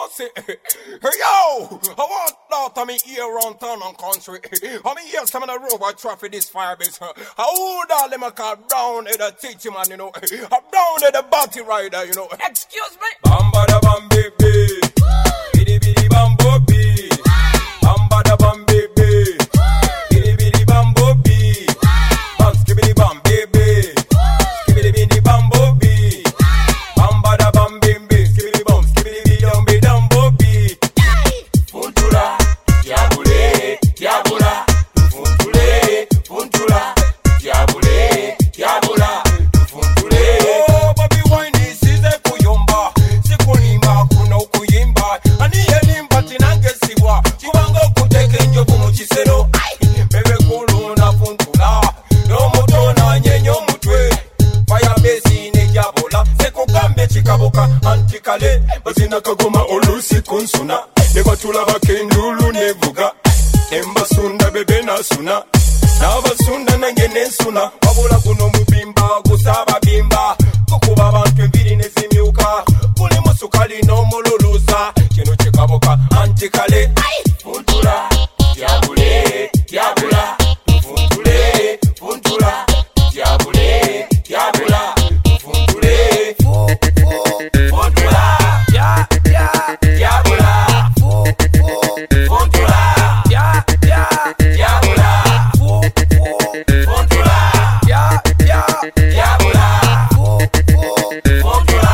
bossy. Hey yo, I want daughter me here around town and country. I mean here some of the robot traffic this fire base. How old all them a call brown head a teacher man, you know. A brown head a body rider, you know. Excuse me. Bamba da bam baby. Bidi bidi bam bobby. Bamba da bam baby. Bidi bidi bam bobby. Bam skibidi bam baby. Skibidi bidi bam bobby. Bamba da bam baby. Skibidi bam skibidi bidi bam bobby. Funtura, diabule, diabula. Funtule, funtula, diabule, diabula. Funtule. Oh, baby wine is a kuyomba. Sikulimba kuna ukuyimba. Ani yelimba tinange siwa. Chiwanga kuteke njovu muchisero. Bebe kulu na funtula. No moto na nyenyo mutwe. Fire base ne diabola. Seko gambe chikaboka antikale. Bazina kagoma olusi kunsuna. Neba tulaba kendulu nevuga. Nemba sunda bebe na suna. Naba sunda nange nesuna. Wabula kuno mubimba kusaba bimba. Kukuba abantu embiri nezimyuka. Kuli musukali no mululuza. Kino chikaboka antikale. Funtula, diabule, diabula. Funtule, funtula, diabule, diabula. Funtule, funtula, diabula. Funtula, diabula. Funtula, diabula. Funtula,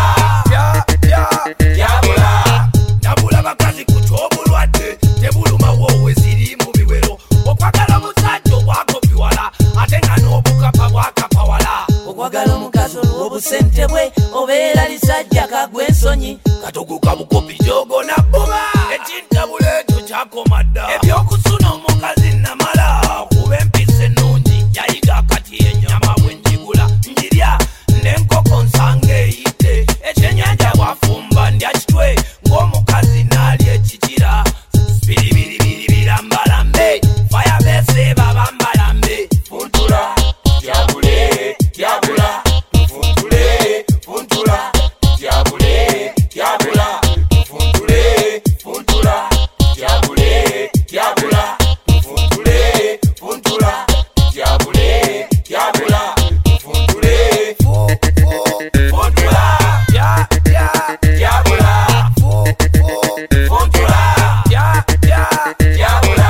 diabula. Nabula bakazi kuchobulwadde tebuluma wowe ziri mu biwero okwagala omusajja obwakopiwala ate nga n'obukapa bwakapawala okwagala omukazi olw'obusente bwe obeera lisajja kagwa ensonyi katoguka bukopi gyogona bbuba ekintabula ekyo kyakoma dda ebyokusuna omukazi namala kuba empisa ennungi yayiga kati ennyama bwe njigula njirya n'enkoko nsanga eyite ekyennyanja bwafumba ndya kitwe ng'omukazi n'alya ekikira biribirambalambe fayabese babambalambe Funtula, diabule, diabula. Funtule, funtula, diabule, diabula. Funtule, funtula, diabule, diabula. Funtule, funtula, diabule, diabula. Funtule, funtula, diabula. Funtula, diabula.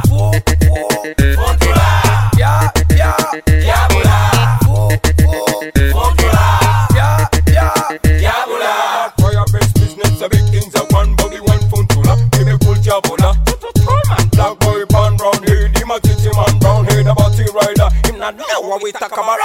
Funtula, diabula. Funtula, diabula. For your best business, a big things are one body, one funtula. Give me cool diabula. Black boy born brown head, him a kitty man brown head, a body rider. Him not know what we talk about.